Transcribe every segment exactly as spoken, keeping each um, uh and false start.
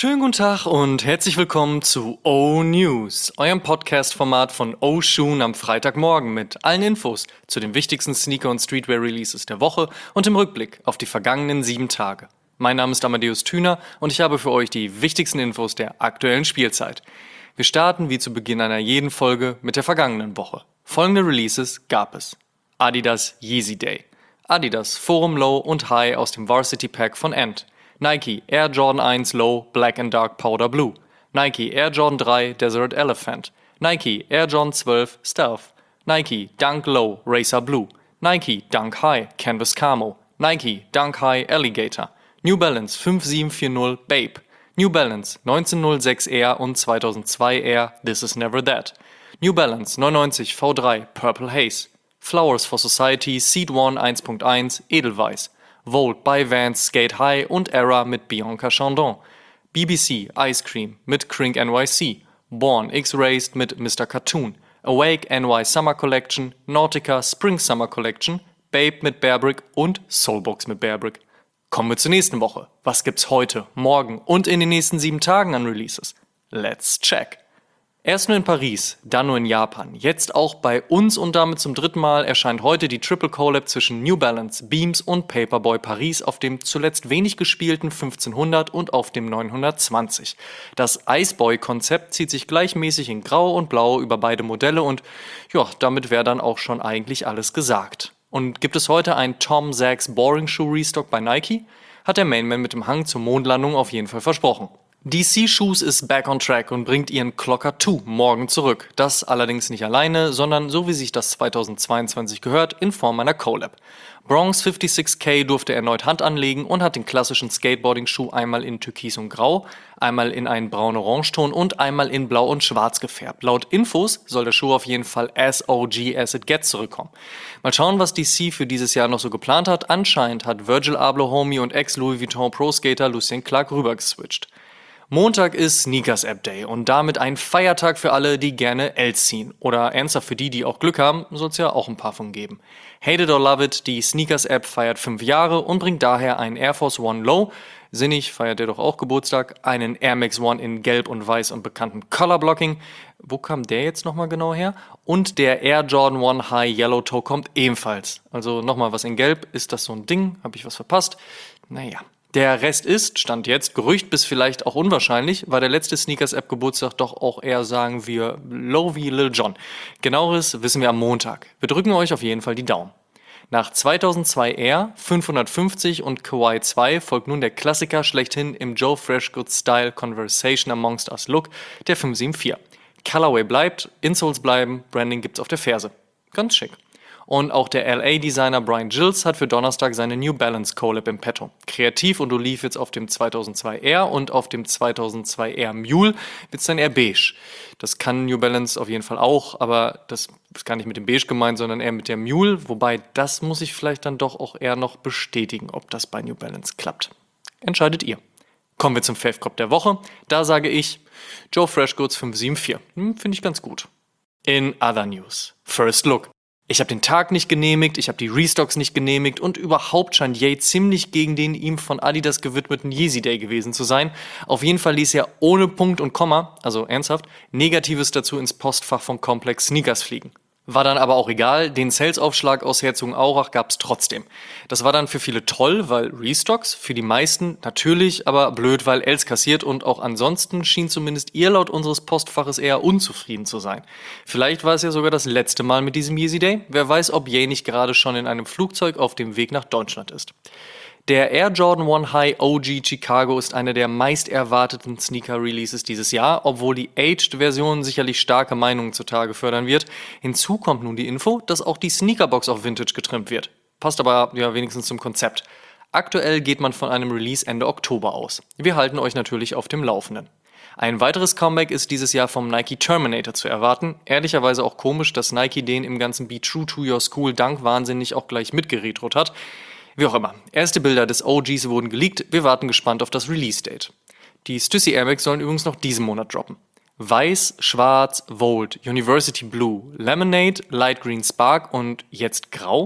Schönen guten Tag und herzlich willkommen zu O-News, eurem Podcast-Format von O-Shoon am Freitagmorgen mit allen Infos zu den wichtigsten Sneaker- und Streetwear-Releases der Woche und im Rückblick auf die vergangenen sieben Tage. Mein Name ist Amadeus Thüner und ich habe für euch die wichtigsten Infos der aktuellen Spielzeit. Wir starten wie zu Beginn einer jeden Folge mit der vergangenen Woche. Folgende Releases gab es: Adidas Yeezy Day, Adidas Forum Low und High aus dem Varsity Pack von Ant, Nike Air Jordan eins Low Black and Dark Powder Blue, Nike Air Jordan drei Desert Elephant, Nike Air Jordan zwölf Stealth, Nike Dunk Low Racer Blue, Nike Dunk High Canvas Camo, Nike Dunk High Alligator, New Balance fünf sieben vier null Bape, New Balance neunzehnhundertsechs R und zweitausendzwei R This Is Never That, New Balance neunundneunzig V drei Purple Haze, Flowers for Society Seed One eins Punkt eins Edelweiß, Volt by Vans Skate High und Era mit Bianca Chandon, B B C Ice Cream mit Crink N Y C, Born X-Raced mit Mister Cartoon, Awake N Y Summer Collection, Nautica Spring Summer Collection, Bape mit Bearbrick und Soulbox mit Bearbrick. Kommen wir zur nächsten Woche. Was gibt's heute, morgen und in den nächsten sieben Tagen an Releases? Let's check! Erst nur in Paris, dann nur in Japan. Jetzt auch bei uns und damit zum dritten Mal erscheint heute die Triple Collab zwischen New Balance, Beams und Paperboy Paris auf dem zuletzt wenig gespielten fünfzehnhundert und auf dem neunhundertzwanzig. Das Iceboy-Konzept zieht sich gleichmäßig in Grau und Blau über beide Modelle und ja, damit wäre dann auch schon eigentlich alles gesagt. Und gibt es heute einen Tom Sachs Boring Shoe Restock bei Nike? Hat der Mainman mit dem Hang zur Mondlandung auf jeden Fall versprochen. D C Shoes ist back on track und bringt ihren Clocker zwei morgen zurück. Das allerdings nicht alleine, sondern so wie sich das zweitausendzweiundzwanzig gehört, in Form einer Collab. Bronx fünfundsechzig K durfte erneut Hand anlegen und hat den klassischen Skateboarding-Schuh einmal in Türkis und Grau, einmal in einen braun-orange-Ton und einmal in Blau und Schwarz gefärbt. Laut Infos soll der Schuh auf jeden Fall as O G as it gets zurückkommen. Mal schauen, was D C für dieses Jahr noch so geplant hat. Anscheinend hat Virgil Abloh Homie und Ex-Louis Vuitton Pro-Skater Lucien Clark rübergeswitcht. Montag ist Sneakers App Day und damit ein Feiertag für alle, die gerne Els ziehen. Oder ernsthaft für die, die auch Glück haben, soll es ja auch ein paar von geben. Hate it or love it, die Sneakers App feiert fünf Jahre und bringt daher einen Air Force One Low, sinnig feiert der doch auch Geburtstag, einen Air Max One in Gelb und Weiß und bekannten Color Blocking. Wo kam der jetzt nochmal genau her? Und der Air Jordan One High Yellow Toe kommt ebenfalls. Also nochmal was in Gelb, ist das so ein Ding? Habe ich was verpasst? Naja. Der Rest ist, Stand jetzt, Gerücht bis vielleicht auch unwahrscheinlich, weil der letzte Sneakers-App-Geburtstag doch auch eher, sagen wir, low wie Lil Jon. Genaueres wissen wir am Montag. Wir drücken euch auf jeden Fall die Daumen. Nach zweitausendzwei R, fünfhundertfünfzig und Kawaii zwei folgt nun der Klassiker schlechthin im Joe Freshgoods Style Conversation Amongst Us Look, der fünf sieben vier. Colorway bleibt, Insoles bleiben, Branding gibt's auf der Ferse. Ganz schick. Und auch der L A-Designer Brian Gilles hat für Donnerstag seine New Balance Collab im Petto. Kreativ und oliv jetzt auf dem zweitausendzwei R und auf dem zweitausendzwei R Mule wird's dann eher beige. Das kann New Balance auf jeden Fall auch, aber das ist gar nicht mit dem beige gemeint, sondern eher mit der Mule. Wobei, das muss ich vielleicht dann doch auch eher noch bestätigen, ob das bei New Balance klappt. Entscheidet ihr. Kommen wir zum Fave Cop der Woche. Da sage ich Joe Freshgoods fünf sieben vier. Hm, finde ich ganz gut. In other news. First Look. Ich habe den Tag nicht genehmigt, ich habe die Restocks nicht genehmigt und überhaupt scheint Ye ziemlich gegen den ihm von Adidas gewidmeten Yeezy Day gewesen zu sein. Auf jeden Fall ließ er ohne Punkt und Komma, also ernsthaft, Negatives dazu ins Postfach von Complex Sneakers fliegen. War dann aber auch egal, den Sales-Aufschlag aus Herzogenaurach gab's trotzdem. Das war dann für viele toll, weil Restocks, für die meisten natürlich, aber blöd, weil Els kassiert und auch ansonsten schien zumindest ihr laut unseres Postfaches eher unzufrieden zu sein. Vielleicht war es ja sogar das letzte Mal mit diesem Yeezy Day. Wer weiß, ob Ye nicht gerade schon in einem Flugzeug auf dem Weg nach Deutschland ist. Der Air Jordan One High O G Chicago ist einer der meist erwarteten Sneaker-Releases dieses Jahr, obwohl die Aged-Version sicherlich starke Meinungen zutage fördern wird. Hinzu kommt nun die Info, dass auch die Sneakerbox auf Vintage getrimmt wird. Passt aber ja wenigstens zum Konzept. Aktuell geht man von einem Release Ende Oktober aus. Wir halten euch natürlich auf dem Laufenden. Ein weiteres Comeback ist dieses Jahr vom Nike Terminator zu erwarten. Ehrlicherweise auch komisch, dass Nike den im ganzen Be True to Your School Dank-Wahnsinn nicht auch gleich mitgeretrot hat. Wie auch immer, erste Bilder des O Gs wurden geleakt, wir warten gespannt auf das Release-Date. Die Stussy Air Max sollen übrigens noch diesen Monat droppen. Weiß, Schwarz, Volt, University Blue, Lemonade, Light Green Spark und jetzt Grau?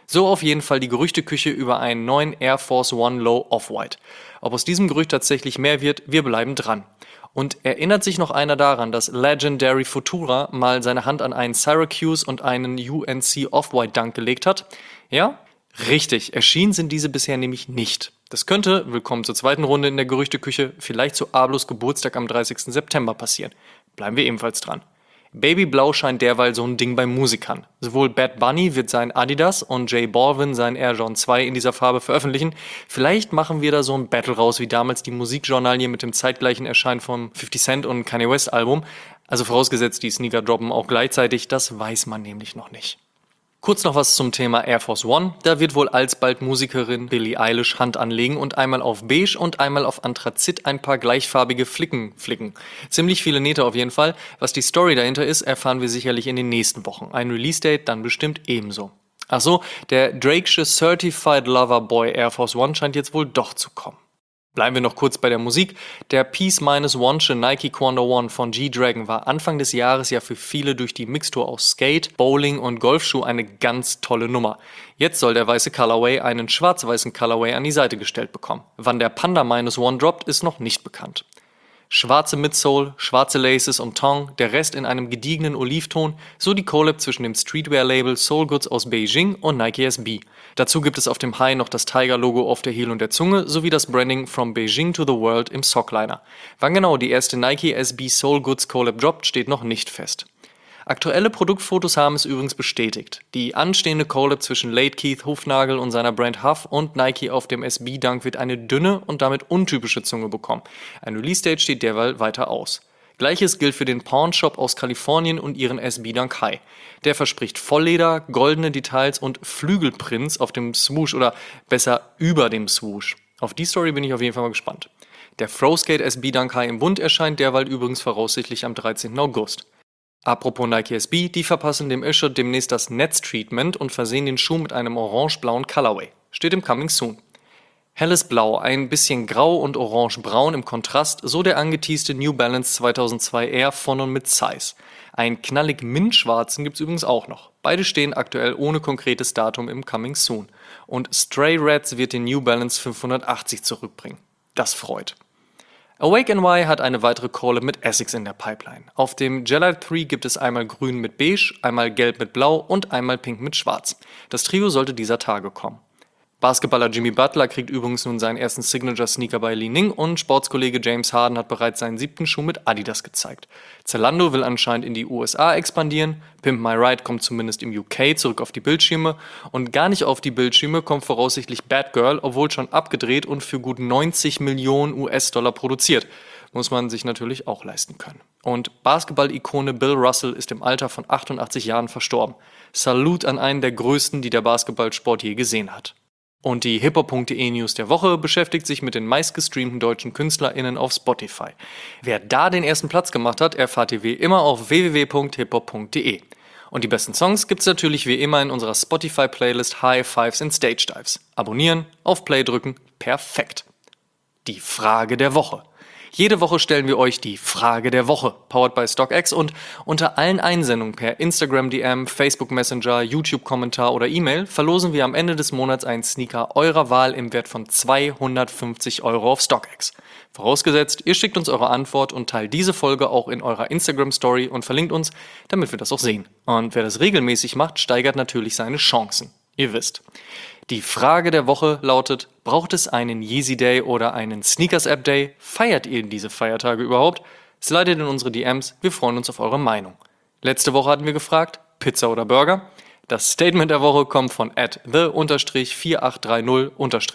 So auf jeden Fall die Gerüchteküche über einen neuen Air Force One Low Off-White. Ob aus diesem Gerücht tatsächlich mehr wird, wir bleiben dran. Und erinnert sich noch einer daran, dass Legendary Futura mal seine Hand an einen Syracuse und einen U N C Off-White Dunk gelegt hat? Ja? Richtig, erschienen sind diese bisher nämlich nicht. Das könnte, willkommen zur zweiten Runde in der Gerüchteküche, vielleicht zu Ablos Geburtstag am dreißigsten September passieren. Bleiben wir ebenfalls dran. Babyblau scheint derweil so ein Ding bei Musikern. Sowohl Bad Bunny wird sein Adidas und J Balvin sein Air Jordan zwei in dieser Farbe veröffentlichen. Vielleicht machen wir da so ein Battle raus, wie damals die Musikjournalie mit dem zeitgleichen Erscheinen vom fifty Cent und Kanye West Album. Also vorausgesetzt, die Sneaker droppen auch gleichzeitig, das weiß man nämlich noch nicht. Kurz noch was zum Thema Air Force One. Da wird wohl alsbald Musikerin Billie Eilish Hand anlegen und einmal auf Beige und einmal auf Anthrazit ein paar gleichfarbige Flicken flicken. Ziemlich viele Nähte auf jeden Fall. Was die Story dahinter ist, erfahren wir sicherlich in den nächsten Wochen. Ein Release-Date dann bestimmt ebenso. Achso, der Drakesche Certified Lover Boy Air Force One scheint jetzt wohl doch zu kommen. Bleiben wir noch kurz bei der Musik. Der Peace Minus One-sche Nike Quando One von G-Dragon war Anfang des Jahres ja für viele durch die Mixtur aus Skate, Bowling und Golfschuh eine ganz tolle Nummer. Jetzt soll der weiße Colorway einen schwarz-weißen Colorway an die Seite gestellt bekommen. Wann der Panda Minus One droppt, ist noch nicht bekannt. Schwarze Midsole, schwarze Laces und Tongue, der Rest in einem gediegenen Olivton, so die Collab zwischen dem Streetwear-Label Soul Goods aus Beijing und Nike S B. Dazu gibt es auf dem High noch das Tiger-Logo auf der Heel und der Zunge sowie das Branding From Beijing to the World im Sockliner. Wann genau die erste Nike S B Soul Goods Collab droppt, steht noch nicht fest. Aktuelle Produktfotos haben es übrigens bestätigt. Die anstehende Collab zwischen Late Keith Hufnagel und seiner Brand Huff und Nike auf dem S B-Dunk wird eine dünne und damit untypische Zunge bekommen. Ein Release-Date steht derweil weiter aus. Gleiches gilt für den Pawnshop aus Kalifornien und ihren S B-Dunk High. Der verspricht Vollleder, goldene Details und Flügelprints auf dem Swoosh oder besser über dem Swoosh. Auf die Story bin ich auf jeden Fall mal gespannt. Der Froskate S B-Dunk High im Bund erscheint derweil übrigens voraussichtlich am dreizehnten August. Apropos Nike S B, die verpassen dem Isher demnächst das Netz-Treatment und versehen den Schuh mit einem orange-blauen Colorway. Steht im Coming Soon. Helles Blau, ein bisschen grau und orange-braun im Kontrast, so der angeteaste New Balance zweitausendzwei Air von und mit Size. Einen knallig mintschwarzen gibt's übrigens auch noch. Beide stehen aktuell ohne konkretes Datum im Coming Soon. Und Stray Reds wird den New Balance fünfhundertachtzig zurückbringen. Das freut. Awake N Y hat eine weitere Collab mit Essex in der Pipeline. Auf dem Gelite drei gibt es einmal grün mit beige, einmal gelb mit blau und einmal pink mit schwarz. Das Trio sollte dieser Tage kommen. Basketballer Jimmy Butler kriegt übrigens nun seinen ersten Signature-Sneaker bei Li Ning und Sportskollege James Harden hat bereits seinen siebten Schuh mit Adidas gezeigt. Zalando will anscheinend in die U S A expandieren, Pimp My Ride kommt zumindest im U K zurück auf die Bildschirme und gar nicht auf die Bildschirme kommt voraussichtlich Bad Girl, obwohl schon abgedreht und für gut neunzig Millionen U S-Dollar produziert. Muss man sich natürlich auch leisten können. Und Basketball-Ikone Bill Russell ist im Alter von achtundachtzig Jahren verstorben. Salut an einen der größten, die der Basketballsport je gesehen hat. Und die hiphop punkt de News der Woche beschäftigt sich mit den meistgestreamten deutschen KünstlerInnen auf Spotify. Wer da den ersten Platz gemacht hat, erfahrt ihr wie immer auf w w w punkt hiphop punkt de. Und die besten Songs gibt's natürlich wie immer in unserer Spotify-Playlist High Fives and Stage Dives. Abonnieren, auf Play drücken, perfekt. Die Frage der Woche. Jede Woche stellen wir euch die Frage der Woche, powered by StockX, und unter allen Einsendungen per Instagram D M, Facebook Messenger, YouTube-Kommentar oder E-Mail verlosen wir am Ende des Monats einen Sneaker eurer Wahl im Wert von zweihundertfünfzig Euro auf StockX. Vorausgesetzt, ihr schickt uns eure Antwort und teilt diese Folge auch in eurer Instagram-Story und verlinkt uns, damit wir das auch sehen. Und wer das regelmäßig macht, steigert natürlich seine Chancen. Ihr wisst. Die Frage der Woche lautet, braucht es einen Yeezy Day oder einen Sneakers App Day? Feiert ihr diese Feiertage überhaupt? Slidet in unsere D Ms, wir freuen uns auf eure Meinung. Letzte Woche hatten wir gefragt, Pizza oder Burger? Das Statement der Woche kommt von at the vier acht drei null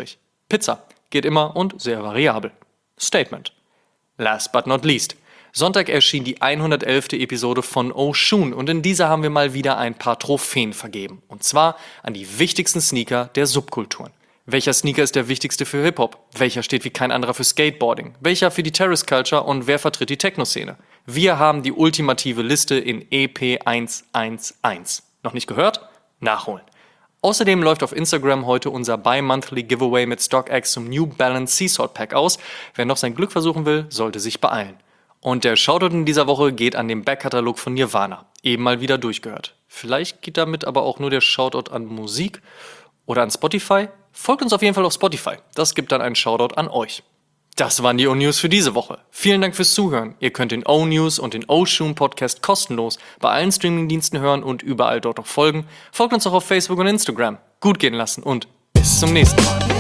Pizza. Geht immer und sehr variabel. Statement. Last but not least. Sonntag erschien die hundertelfte Episode von Oshun und in dieser haben wir mal wieder ein paar Trophäen vergeben. Und zwar an die wichtigsten Sneaker der Subkulturen. Welcher Sneaker ist der wichtigste für Hip-Hop? Welcher steht wie kein anderer für Skateboarding? Welcher für die Terrace Culture und wer vertritt die Techno-Szene? Wir haben die ultimative Liste in E P hundertelf. Noch nicht gehört? Nachholen. Außerdem läuft auf Instagram heute unser Bi-Monthly Giveaway mit StockX zum New Balance Sea Salt Pack aus. Wer noch sein Glück versuchen will, sollte sich beeilen. Und der Shoutout in dieser Woche geht an den Backkatalog von Nirvana. Eben mal wieder durchgehört. Vielleicht geht damit aber auch nur der Shoutout an Musik oder an Spotify? Folgt uns auf jeden Fall auf Spotify. Das gibt dann einen Shoutout an euch. Das waren die O-News für diese Woche. Vielen Dank fürs Zuhören. Ihr könnt den O-News und den O-Shoon Podcast kostenlos bei allen Streamingdiensten hören und überall dort auch folgen. Folgt uns auch auf Facebook und Instagram. Gut gehen lassen und bis zum nächsten Mal.